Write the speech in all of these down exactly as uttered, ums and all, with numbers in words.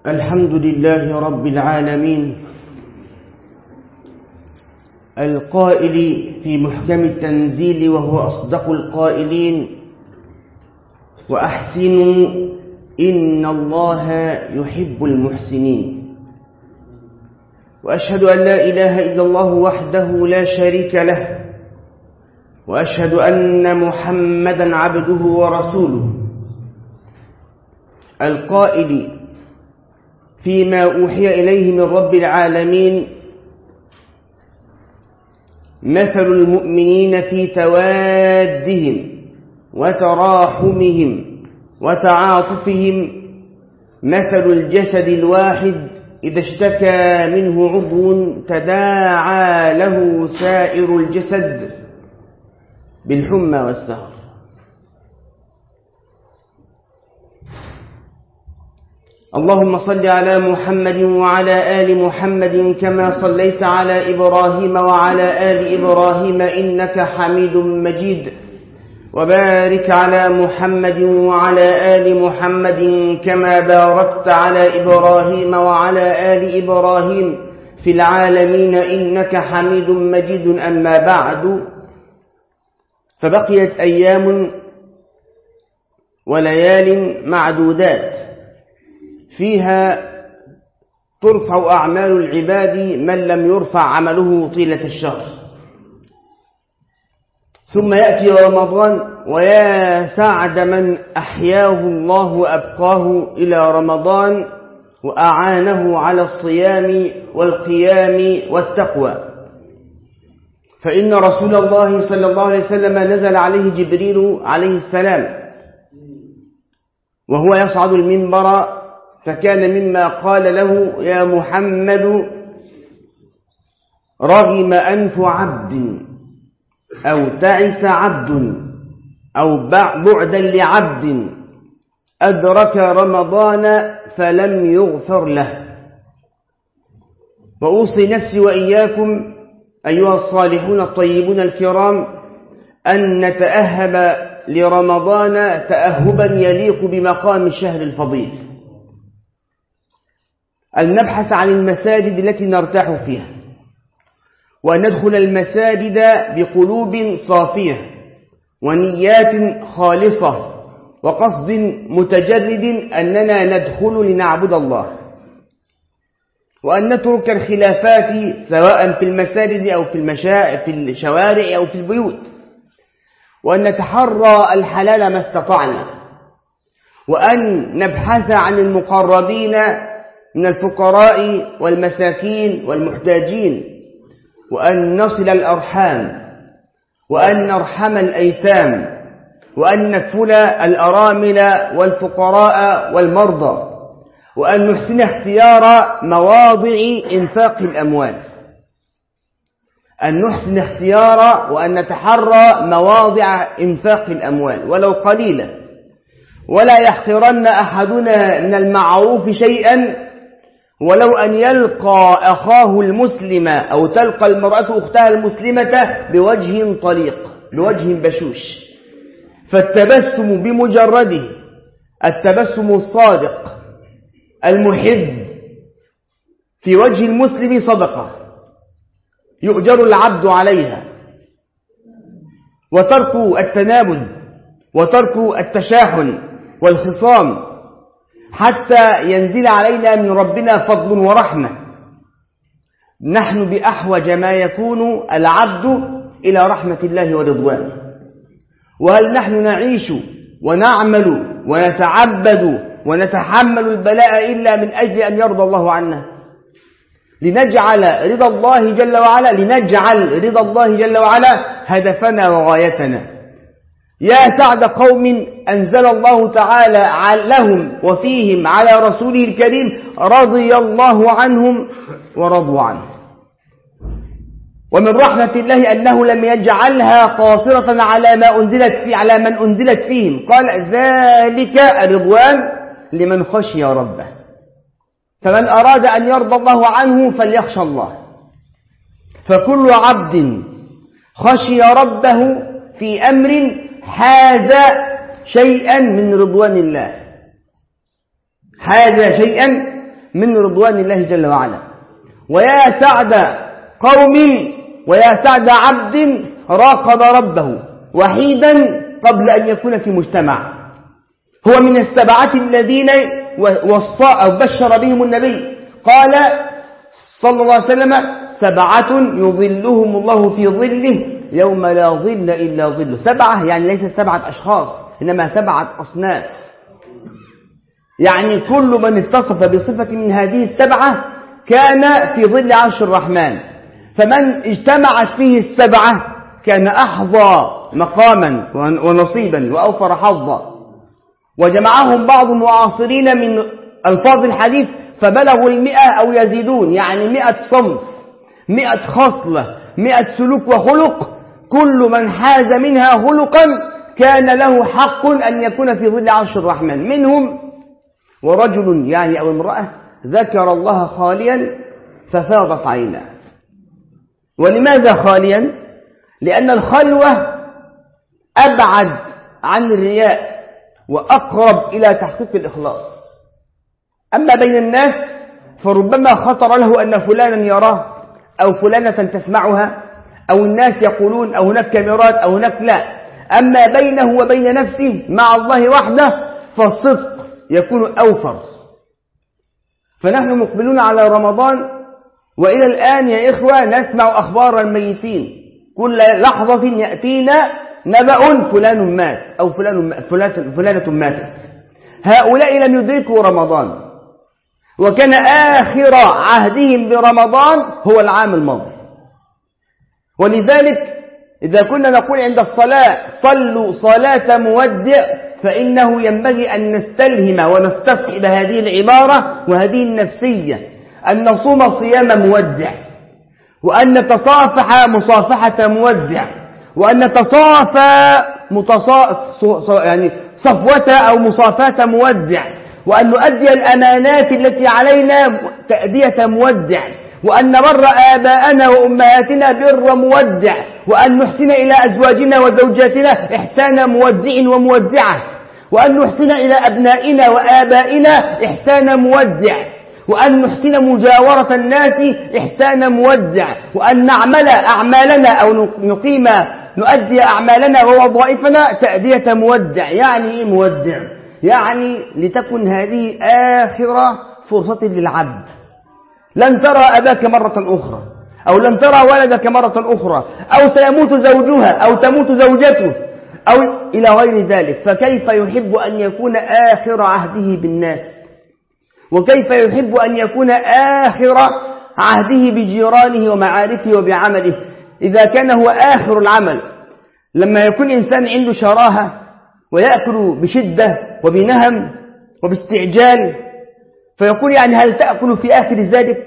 الحمد لله رب العالمين القائل في محكم التنزيل وهو أصدق القائلين: وأحسنوا إن الله يحب المحسنين. وأشهد أن لا إله إلا الله وحده لا شريك له، وأشهد أن محمدا عبده ورسوله، القائل فيما أوحي إليه من رب العالمين: مثل المؤمنين في توادهم وتراحمهم وتعاطفهم مثل الجسد الواحد إذا اشتكى منه عضو تداعى له سائر الجسد بالحمى والسهر. اللهم صل على محمد وعلى آل محمد كما صليت على إبراهيم وعلى آل إبراهيم إنك حميد مجيد، وبارك على محمد وعلى آل محمد كما باركت على إبراهيم وعلى آل إبراهيم في العالمين إنك حميد مجيد. أما بعد، فبقيت أيام وليال معدودات فيها ترفع أعمال العباد من لم يرفع عمله طيلة الشهر، ثم يأتي رمضان، ويا سعد من أحياه الله وأبقاه إلى رمضان وأعانه على الصيام والقيام والتقوى. فإن رسول الله صلى الله عليه وسلم نزل عليه جبريل عليه السلام وهو يصعد المنبر، فكان مما قال له: يا محمد، رغم أنف عبد أو تعس عبد أو بعدا لعبد أدرك رمضان فلم يغفر له. وأوصي نفسي وإياكم أيها الصالحون الطيبون الكرام أن نتأهب لرمضان تأهبا يليق بمقام الشهر الفضيل، أن نبحث عن المساجد التي نرتاح فيها، وأن ندخل المساجد بقلوب صافية ونيات خالصة وقصد متجرد أننا ندخل لنعبد الله، وأن نترك الخلافات سواء في المساجد أو في المشا... في الشوارع أو في البيوت، وأن نتحرى الحلال ما استطعنا، وأن نبحث عن المقربين من الفقراء والمساكين والمحتاجين، وأن نصل الأرحام، وأن نرحم الأيتام، وأن نكفل الأرامل والفقراء والمرضى، وأن نحسن اختيار مواضع إنفاق الأموال، أن نحسن اختيار وأن نتحرى مواضع إنفاق الأموال ولو قليلا، ولا يحقرن أحدنا من المعروف شيئا ولو أن يلقى أخاه المسلم أو تلقى المرأة أختها المسلمة بوجه طليق، بوجه بشوش. فالتبسم بمجرده، التبسم الصادق المحب في وجه المسلم صدقة يؤجر العبد عليها. وترك التنابذ وترك التشاحن والخصام حتى ينزل علينا من ربنا فضل ورحمة. نحن بأحوج ما يكون العبد إلى رحمة الله ورضوانه، وهل نحن نعيش ونعمل ونتعبد ونتحمل البلاء إلا من أجل أن يرضى الله عنا، لنجعل رضا الله جل وعلا لنجعل رضا الله جل وعلا هدفنا وغايتنا. يا سعد قوم أنزل الله تعالى لهم وفيهم على رسوله الكريم: رضي الله عنهم ورضوا عنه. ومن رحمة الله أنه لم يجعلها قاصرة على ما أنزلت في على من أنزلت فيهم، قال: ذلك رضوان لمن خشي ربه. فمن أراد أن يرضى الله عنه فليخشى الله. فكل عبد خشي ربه في أمر حاز شيئا من رضوان الله، حاز شيئا من رضوان الله جل وعلا. ويا سعد قوم ويا سعد عبد راقب ربه وحيدا قبل أن يكون في مجتمع. هو من السبعة الذين وصى أو بشر بهم النبي، قال صلى الله عليه وسلم: سبعة يظلهم الله في ظله يوم لا ظل إلا ظله. سبعة يعني ليس سبعة أشخاص، إنما سبعة أصناف، يعني كل من اتصف بصفة من هذه السبعة كان في ظل عرش الرحمن. فمن اجتمعت فيه السبعة كان أحظى مقاما ونصيبا وأوفر حظا. وجمعهم بعض المعاصرين من ألفاظ الحديث فبلغوا المئة أو يزيدون، يعني مئة صنف، مئة خصلة، مئة سلوك وخلق، كل من حاز منها خلقا كان له حق أن يكون في ظل عرش الرحمن. منهم ورجل يعني أو امرأة ذكر الله خاليا ففاضت عيناه. ولماذا خاليا؟ لأن الخلوة أبعد عن الرياء وأقرب إلى تحقيق الإخلاص. أما بين الناس فربما خطر له أن فلانا يراه أو فلانة تسمعها أو الناس يقولون أو هناك كاميرات أو هناك، لا. أما بينه وبين نفسه مع الله وحده فالصدق يكون أوفر. فنحن مقبلون على رمضان وإلى الآن يا إخوة نسمع أخبار الميتين، كل لحظة يأتينا نبأ فلان مات أو فلان فلانة ماتت. هؤلاء لم يدركوا رمضان، وكان آخر عهدهم برمضان هو العام الماضي. ولذلك إذا كنا نقول عند الصلاة صلوا صلاة مودع، فإنه ينبغي أن نستلهم ونستصحب هذه العبارة وهذه النفسية، أن نصوم صيام مودع، وأن نتصافح مصافحة مودع، وأن نتصافى متصا... يعني صفوة أو مصافاة مودع، وأن نؤدي الأمانات التي علينا تأدية مودع، وأن نبر آباءنا وأمهاتنا بر مودع، وأن نحسن إلى أزواجنا وزوجاتنا إحسان مودع ومودعة، وأن نحسن إلى أبنائنا وآبائنا إحسان مودع، وأن نحسن مجاورة الناس إحسان مودع، وأن نعمل أعمالنا أو نقيم نؤدي أعمالنا ووظائفنا تأدية مودع. يعني إيه مودع؟ يعني لتكن هذه آخر فرصة للعبد. لن ترى أباك مرة أخرى، أو لن ترى ولدك مرة أخرى، أو سيموت زوجها أو تموت زوجته أو إلى غير ذلك. فكيف يحب أن يكون آخر عهده بالناس؟ وكيف يحب أن يكون آخر عهده بجيرانه ومعارفه وبعمله؟ إذا كان هو آخر العمل، لما يكون إنسان عنده شراهة ويأكل بشدة وبنهم وباستعجال، فيقول يعني هل تأكل في آخر زادك؟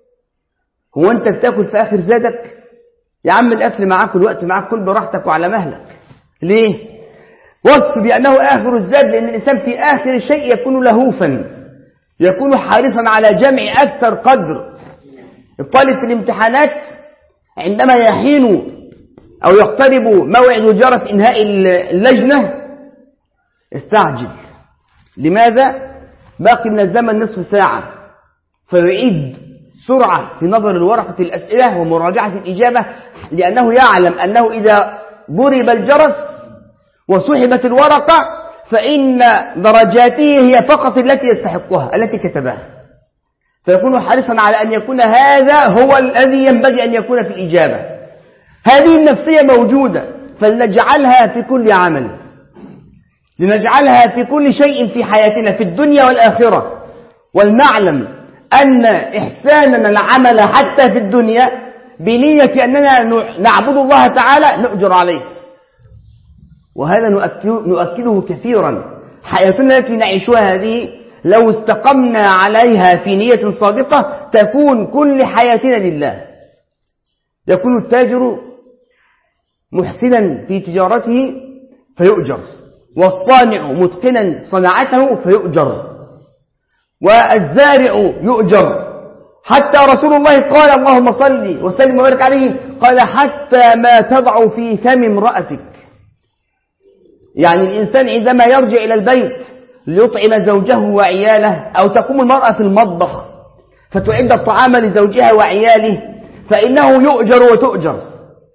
هو أنت بتأكل في آخر زادك؟ يا عم الأكل معاك والوقت معاك، كل براحتك وعلى مهلك. ليه؟ وصف بأنه آخر الزاد، لأن الإنسان في آخر شيء يكون لهوفا، يكون حريصا على جمع أكثر قدر. الطالب في الامتحانات عندما يحين أو يقترب موعد جرس إنهاء اللجنة استعجل. لماذا؟ باقي من الزمن نصف ساعة، فيعيد سرعة في نظر الورقة الأسئلة ومراجعة الإجابة، لأنه يعلم أنه إذا ضرب الجرس وسحبت الورقة فإن درجاته هي فقط التي يستحقها التي كتبها، فيكون حريصا على أن يكون هذا هو الذي ينبغي أن يكون في الإجابة. هذه النفسية موجودة، فلنجعلها في كل عمل، لنجعلها في كل شيء في حياتنا في الدنيا والآخرة. ولنعلم أن إحساننا العمل حتى في الدنيا بنية أننا نعبد الله تعالى نؤجر عليه، وهذا نؤكده كثيرا. حياتنا التي نعيشها هذه لو استقمنا عليها في نية صادقة تكون كل حياتنا لله. يكون التاجر محسنا في تجارته فيؤجر، والصانع متقنا صناعته فيؤجر، والزارع يؤجر. حتى رسول الله قال اللهم صل وسلم وبارك عليه، قال حتى ما تضع في فم امرأتك. يعني الإنسان عندما يرجع إلى البيت ليطعم زوجه وعياله، أو تقوم المرأة في المطبخ فتعد الطعام لزوجها وعياله فإنه يؤجر وتؤجر.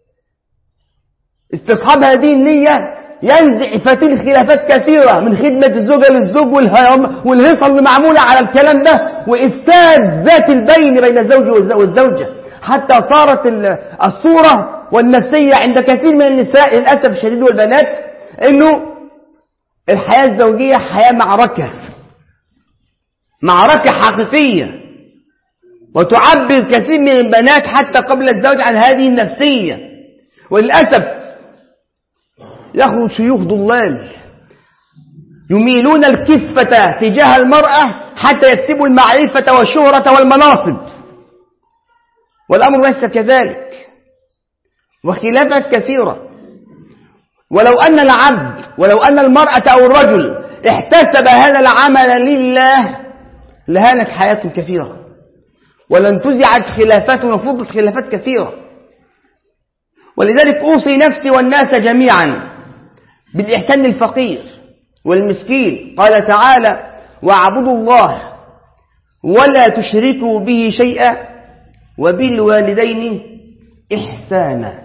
استصحاب هذه النية ينزع فتيل خلافات كثيرة من خدمة الزوجة للزوج والهيصة اللي معمولة على الكلام ده وإفساد ذات البين بين الزوج والزوجة، حتى صارت الصورة والنفسية عند كثير من النساء للأسف الشديد والبنات إنه الحياة الزوجية حياة معركة، معركة حقيقية، وتعبر كثير من البنات حتى قبل الزواج عن هذه النفسية. وللأسف يخرج شيوخ ضلال يميلون الكفة تجاه المرأة حتى يكسبوا المعرفة والشهرة والمناصب، والأمر ليس كذلك، وخلافات كثيرة. ولو أن العبد ولو أن المرأة أو الرجل احتسب هذا العمل لله لهانت حياة كثيرة ولانتزعت خلافات وفضت خلافات كثيرة. ولذلك أوصي نفسي والناس جميعا بالإحسان للفقير والمسكين. قال تعالى: واعبدوا الله ولا تشركوا به شيئا وبالوالدين إحسانا.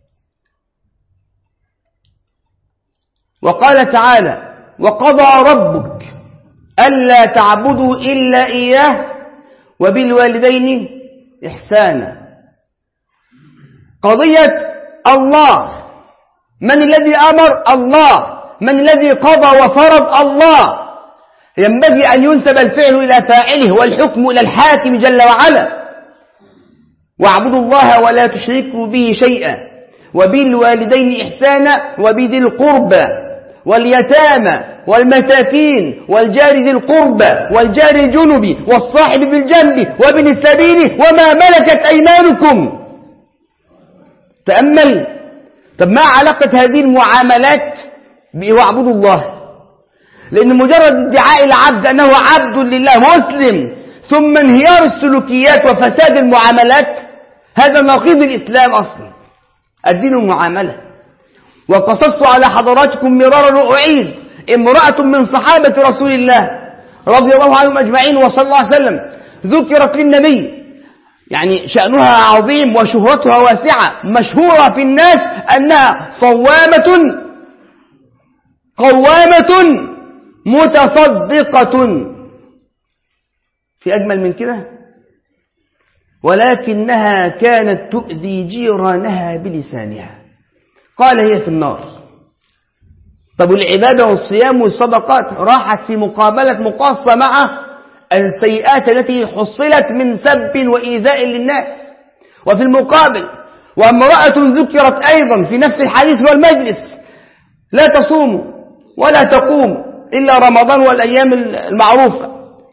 وقال تعالى: وقضى ربك ألا تعبدوا إلا إياه وبالوالدين إحسانا. قضية الله، من الذي أمر؟ الله. من الذي قضى وفرض؟ الله. ينبغي أن ينسب الفعل إلى فاعله والحكم إلى الحاكم جل وعلا. واعبدوا الله ولا تشركوا به شيئا وبالوالدين إحسانا وبذي القربى واليتامى والمساكين والجار ذي القربى والجار الجنب والصاحب بالجنب وابن السبيل وما ملكت أيمانكم. تأمل. طب ما علاقة هذه المعاملات بواعبدوا الله؟ لأن مجرد ادعاء العبد أنه عبد لله مسلم ثم انهيار السلوكيات وفساد المعاملات هذا نقيض الإسلام أصلا. الدين المعاملة. وقصصت على حضراتكم مرارا وأعيد امرأة من صحابة رسول الله رضي الله عنهم أجمعين وصلى الله عليه وسلم ذكرت للنبي، يعني شأنها عظيم وشهرتها واسعة، مشهورة في الناس أنها صوامة قوامة متصدقة. في أجمل من كده؟ ولكنها كانت تؤذي جيرانها بلسانها. قال هي في النار. طب العبادة والصيام والصدقات راحت في مقابلة مقاصة مع السيئات التي حصلت من سب وإيذاء للناس. وفي المقابل وامرأة ذكرت أيضا في نفس الحديث والمجلس لا تصوم ولا تقوم إلا رمضان والأيام المعروفة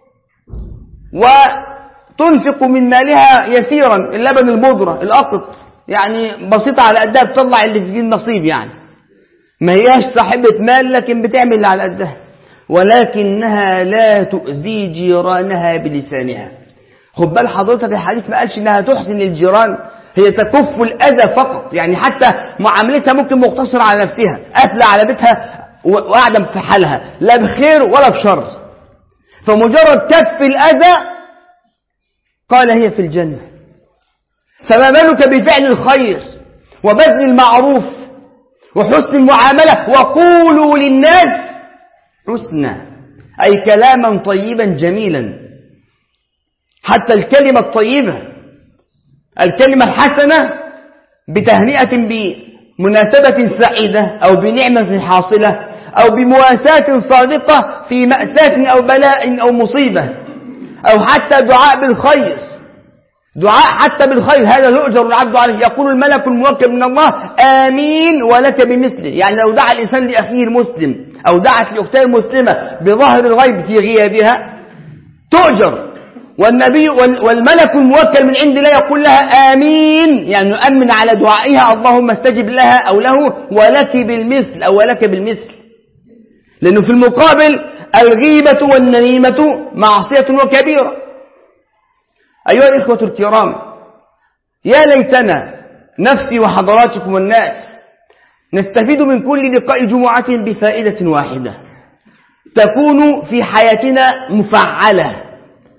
وتنفق من مالها يسيرا، اللبن البودرة الأقط يعني بسيطة على قدها بتطلع اللي في النصيب، يعني ما هياش صاحبة مال لكن بتعمل اللي على قدها. ولكنها لا تؤذي جيرانها بلسانها. خد بال حضرتك الحديث ما قالش انها تحسن للجيران، هي تكف الأذى فقط، يعني حتى معاملتها ممكن مقتصرة على نفسها، قافلة على بيتها وقاعدة في حالها لا بخير ولا بشر، فمجرد كف الأذى قال هي في الجنة. فما بالك بفعل الخير وبذل المعروف وحسن المعاملة؟ وقولوا للناس حسنا، أي كلاما طيبا جميلا. حتى الكلمة الطيبة الكلمة الحسنة بتهنئة بمناسبة سعيدة أو بنعمة حاصلة أو بمواساة صادقة في مأساة أو بلاء أو مصيبة، أو حتى دعاء بالخير، دعاء حتى بالخير هذا يؤجر العبد عليه. يقول الملك الموكل من الله آمين ولك بمثله. يعني لو دعا الإنسان لأخيه المسلم أو دعت لأختها المسلمة بظاهر الغيب في غيابها تؤجر. والنبي والملك الموكل من عند الله يقول لها آمين، يعني يؤمن على دعائها اللهم استجب لها أو له ولك بالمثل أو ولك بالمثل. لأنه في المقابل الغيبة والنميمة معصية وكبيرة. أيها الإخوة الكرام، يا ليتنا نفسي وحضراتكم والناس نستفيد من كل لقاء جمعة بفائدة واحدة تكون في حياتنا مفعلة.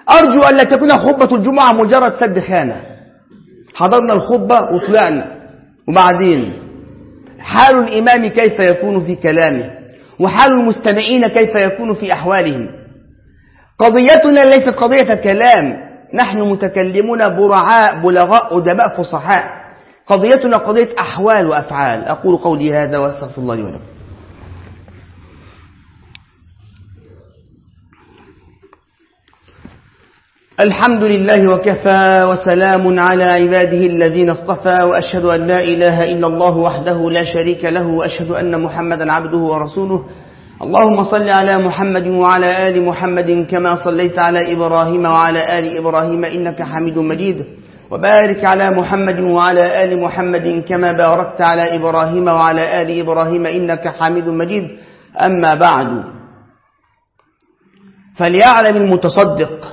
أرجو أن لا تكون خطبة الجمعة مجرد سد خانة، حضرنا الخطبة وطلعنا، وبعدين حال الإمام كيف يكون في كلامه، وحال المستمعين كيف يكون في أحوالهم. قضيتنا ليست قضية كلام، نحن متكلمون برعاء بلغاء أدباء فصحاء، قضيتنا قضية أحوال وأفعال. أقول قولي هذا وأستغفر الله لي ولكم. الحمد لله وكفى، وسلام على عباده الذين اصطفى، وأشهد أن لا إله إلا الله وحده لا شريك له، وأشهد أن محمدا عبده ورسوله. اللهم صل على محمد وعلى آل محمد كما صليت على إبراهيم وعلى آل إبراهيم إنك حميد مجيد، وبارك على محمد وعلى آل محمد كما باركت على إبراهيم وعلى آل إبراهيم إنك حميد مجيد. أما بعد، فليعلم المتصدق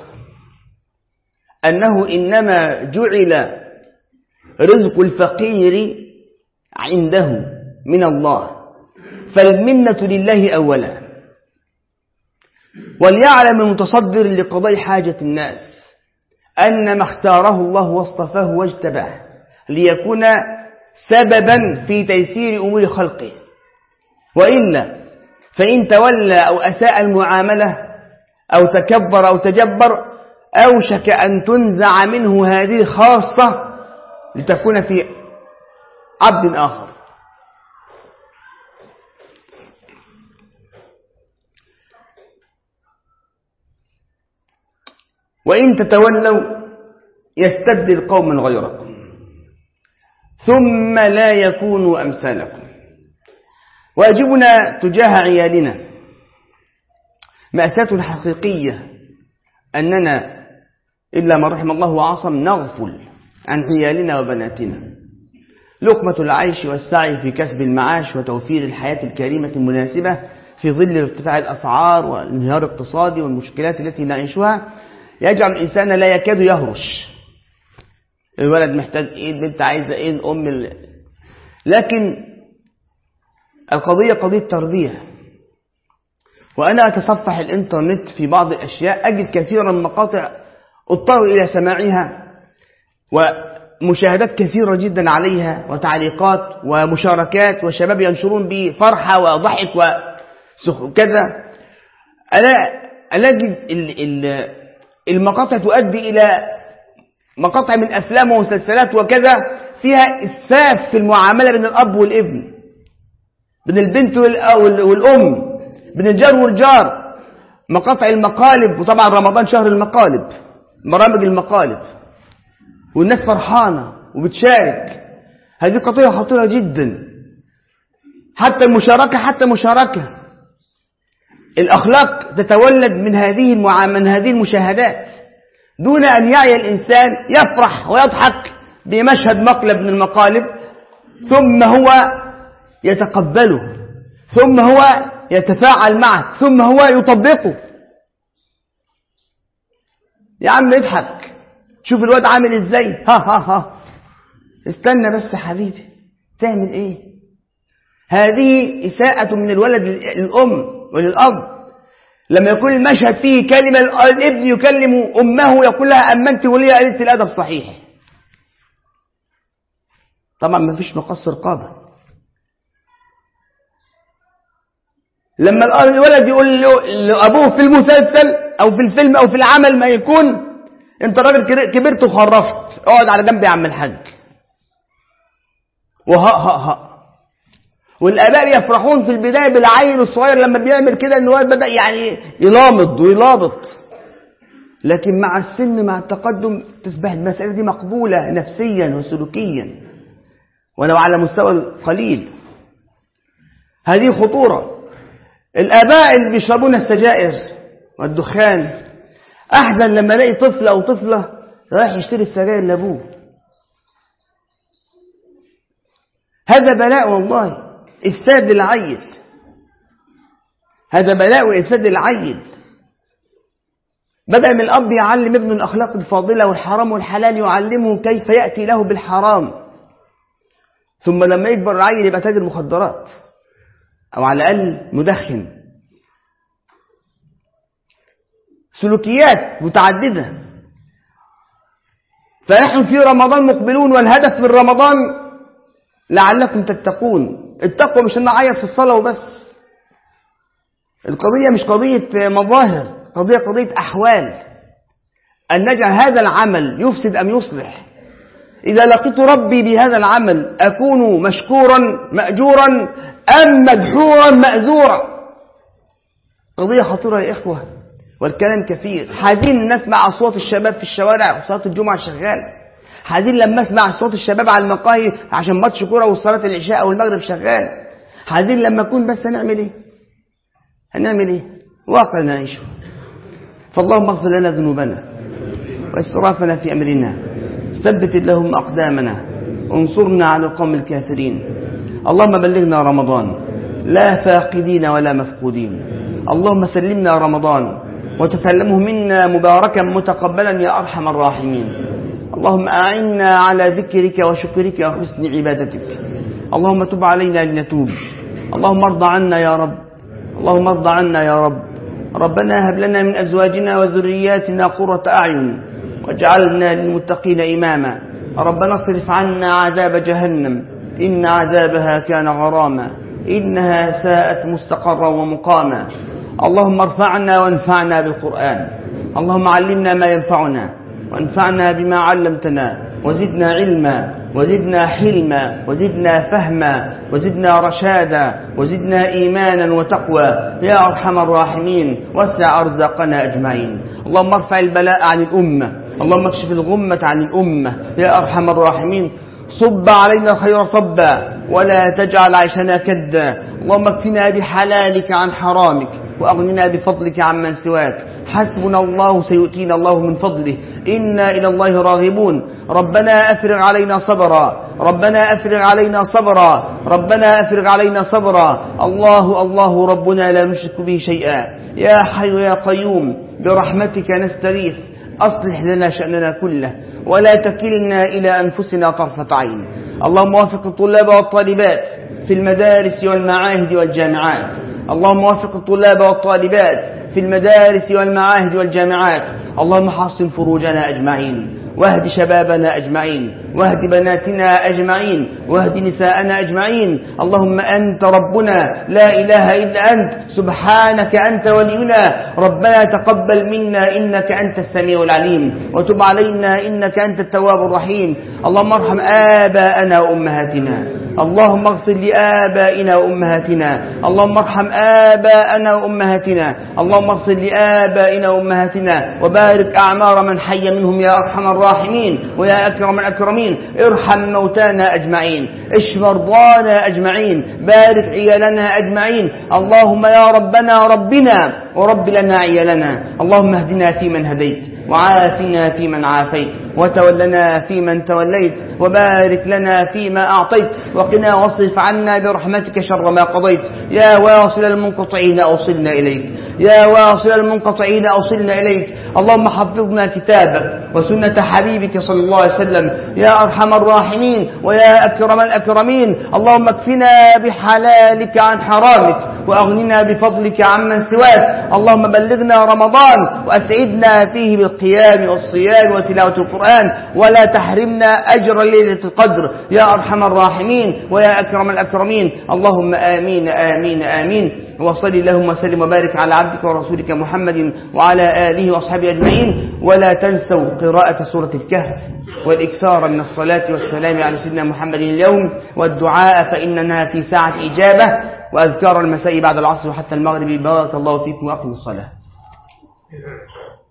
أنه إنما جعل رزق الفقير عنده من الله، فالمنة لله أولا. وليعلم المتصدر لقضاء حاجة الناس أن ما اختاره الله واصطفاه واجتباه ليكون سببا في تيسير أمور خلقه، وإلا فإن تولى أو أساء المعاملة أو تكبر أو تجبر أوشك أن تنزع منه هذه خاصة لتكون في عبد آخر. وإن تتولوا يستبدل قوما غيركم ثم لا يكونوا أمثالكم. واجبنا تجاه عيالنا مأساة حقيقية أننا إلا من رحم الله وعصم نغفل عن عيالنا وبناتنا. لقمة العيش والسعي في كسب المعاش وتوفير الحياة الكريمة المناسبة في ظل ارتفاع الأسعار والانهيار الاقتصادي والمشكلات التي نعيشها يجعل الإنسان لا يكاد يهرش. الولد محتاج إيه، البنت عايزة إيه، الأم ال... لكن القضية قضية تربية. وأنا أتصفح الإنترنت في بعض الأشياء أجد كثيرا مقاطع اضطر إلى سماعها ومشاهدات كثيرة جدا عليها وتعليقات ومشاركات وشباب ينشرون بفرحة وضحك وكذا. أنا أجد المقاطع تؤدي إلى مقاطع من أفلام ومسلسلات وكذا فيها إسفاف في المعاملة بين الأب والابن، بين البنت والأم، بين الجار والجار. مقاطع المقالب، وطبعا رمضان شهر المقالب، برامج المقالب، والناس فرحانة وبتشارك. هذه قضية خطيرة جدا. حتى المشاركة حتى مشاركة الأخلاق تتولد من هذه المعاملة، من هذه المشاهدات، دون أن يعي الإنسان يفرح ويضحك بمشهد مقلب من المقالب ثم هو يتقبله، ثم هو يتفاعل معه، ثم هو يطبقه. يا عم اضحك، شوف الواد عامل ازاي، ها ها ها استنى بس يا حبيبي، تعمل ايه؟ هذه إساءة من الولد للأم وللأب. لما يكون المشهد فيه كلمة الابن يكلم أمه يقول لها أمنت ولي قلت الأدب صحيح. طبعا ما فيش مقص رقابة. لما الولد يقول لأبوه في المسلسل أو في الفيلم أو في العمل ما يكون أنت راجل كبرت وخرفت، اقعد على جنب يا عم الحاج، وها ها ها. والآباء يفرحون في البداية بالعيل الصغير لما بيعمل كده، إن هو بدأ يعني يلامط ويلابط، لكن مع السن مع التقدم تصبح المسألة دي مقبولة نفسيا وسلوكيا ولو على مستوى قليل. هذه خطورة. الآباء اللي بيشربون السجائر والدخان أحزن لما الاقي طفل أو طفلة رايح يشتري السجائر لأبوه. هذا بلاء والله، إفساد للعيل، هذا بلاء وإفساد للعيل. بدأ من الأب يعلم ابنه الأخلاق الفاضلة والحرام والحلال، يعلمه كيف يأتي له بالحرام، ثم لما يكبر العيل يبقى تاجر مخدرات أو على الأقل مدخن. سلوكيات متعددة. فنحن في رمضان مقبلون، والهدف من رمضان لعلكم تتقون. التقوى مش ان نعيط في الصلاة وبس، القضية مش قضية مظاهر، قضية قضية أحوال، أن نجعل هذا العمل يفسد أم يصلح. إذا لقيت ربي بهذا العمل أكون مشكورا مأجورا أم مدحورا مأزورا. قضية خطيرة يا إخوة، والكلام كثير. حزين نسمع أصوات الشباب في الشوارع وصلاة الجمعة شغالة، حزين لما اسمع صوت الشباب على المقاهي عشان ماتش كوره وصلاه العشاء او المغرب شغال، حزين لما اكون. بس هنعمل ايه؟ هنعمل ايه؟ واقع نعيشه. فاللهم اغفر لنا ذنوبنا واسرافنا في امرنا، ثبت اللهم اقدامنا، انصرنا على القوم الكافرين. اللهم بلغنا رمضان لا فاقدين ولا مفقودين. اللهم سلمنا رمضان وتسلمه منا مباركا متقبلا يا ارحم الراحمين. اللهم أعنا على ذكرك وشكرك وحسن عبادتك. اللهم تب علينا لنتوب. اللهم ارض عنا يا رب، اللهم ارض عنا يا رب. ربنا هب لنا من أزواجنا وذرياتنا قرة أعين واجعلنا للمتقين إماما. ربنا اصرف عنا عذاب جهنم إن عذابها كان غراما، إنها ساءت مستقرا ومقاما. اللهم ارفعنا وانفعنا بالقرآن. اللهم علمنا ما ينفعنا وانفعنا بما علمتنا، وزدنا علما وزدنا حلما وزدنا فهما وزدنا رشادا وزدنا إيمانا وتقوى يا أرحم الراحمين. وسع أرزاقنا أجمعين. اللهم ارفع البلاء عن الأمة، اللهم اكشف الغمة عن الأمة يا أرحم الراحمين. صب علينا الخير صبا ولا تجعل عيشنا كدا. اللهم اكفنا بحلالك عن حرامك وأغننا بفضلك عمن سواك. حسبنا الله سيؤتينا الله من فضله، إنا إلى الله راغبون. ربنا أفرغ علينا صبرا، ربنا أفرغ علينا صبرا، ربنا أفرغ علينا صبرا. الله الله ربنا لا نشرك به شيئا. يا حي يا قيوم برحمتك نستغيث، أصلح لنا شأننا كله ولا تكلنا إلى أنفسنا طرفة عين. اللهم وفق الطلاب والطالبات في المدارس والمعاهد والجامعات. اللهم وفق الطلاب والطالبات في المدارس والمعاهد والجامعات. اللهم حصن فروجنا أجمعين، واهد شبابنا أجمعين، واهد بناتنا أجمعين، واهد نساءنا أجمعين. اللهم أنت ربنا لا إله إلا أنت، سبحانك أنت ولينا. ربنا تقبل منا إنك أنت السميع العليم، وتب علينا إنك أنت التواب الرحيم. اللهم ارحم آباءنا وأمهاتنا، اللهم اغفر لآبائنا وأمهاتنا، اللهم ارحم آباءنا وأمهاتنا، اللهم اغفر لآبائنا وأمهاتنا، وبارك أعمار من حي منهم يا أرحم الراحمين ويا أكرم الأكرمين. ارحم موتانا أجمعين، اشف مرضانا أجمعين، بارك عيالنا أجمعين. اللهم يا ربنا ربنا ورب لنا عيالنا. اللهم اهدنا فيمن هديت، وعافنا فيمن عافيت، وتولنا فيمن توليت، وبارك لنا فيما أعطيت، وقنا واصرف عنا برحمتك شر ما قضيت. يا واصل المنقطعين أوصلنا إليك، يا واصل المنقطعين أوصلنا إليك. اللهم حفظنا كتابك وسنة حبيبك صلى الله عليه وسلم يا أرحم الراحمين ويا أكرم الأكرمين. اللهم اكفنا بحلالك عن حرامك، وأغننا بفضلك عمن سواك. اللهم بلغنا رمضان وأسعدنا فيه بالقيام والصيام وتلاوة القرآن، ولا تحرمنا أجر ليلة القدر يا أرحم الراحمين ويا أكرم الأكرمين. اللهم آمين آمين آمين. وصل اللهم وسلم وبارك على عبدك ورسولك محمد وعلى آله وأصحابه أجمعين. ولا تنسوا قراءة سورة الكهف والإكثار من الصلاة والسلام على سيدنا محمد اليوم، والدعاء فإننا في ساعة إجابة، وأذكار المساء بعد العصر وحتى المغرب. بارك الله فيكم وأقم الصلاة.